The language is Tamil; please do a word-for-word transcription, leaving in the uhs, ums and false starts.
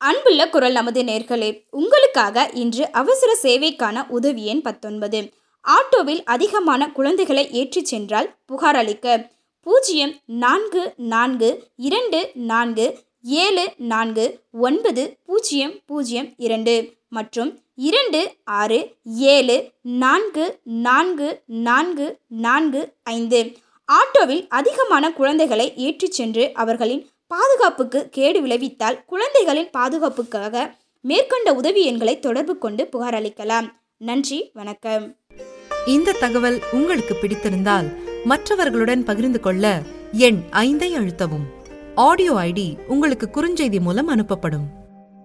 அன்புள்ள குரல் நமது நேர்களே, உங்களுக்காக இன்று அவசர சேவைக்கான உதவி எண் பத்தொன்பது. ஆட்டோவில் அதிகமான குழந்தைகளை ஏற்றிச் சென்றால் புகார் அளிக்க பூஜ்ஜியம் நான்கு நான்கு இரண்டு நான்கு ஏழு நான்கு ஒன்பது பூஜ்ஜியம் பூஜ்ஜியம் இரண்டு மற்றும் இரண்டு ஆறு ஏழு நான்கு நான்கு நான்கு நான்கு ஐந்து. ஆட்டோவில் அதிகமான குழந்தைகளை ஏற்றிச் சென்று அவர்களின் பாதுகாப்புக்கு கேடு விளைவித்தால் குழந்தைகளின் பாதுகாப்புக்காக மேற்கொண்ட உதவி எண்களை தொடர்பு கொண்டு புகார் அளிக்கலாம். நன்றி, வணக்கம். இந்த தகவல் உங்களுக்கு பிடித்திருந்தால் மற்றவர்களுடன் பகிர்ந்து கொள்ள எண் ஐந்தை அழுத்தவும். ஆடியோ ஐடி உங்களுக்கு குறுஞ்செய்தி மூலம் அனுப்பப்படும்.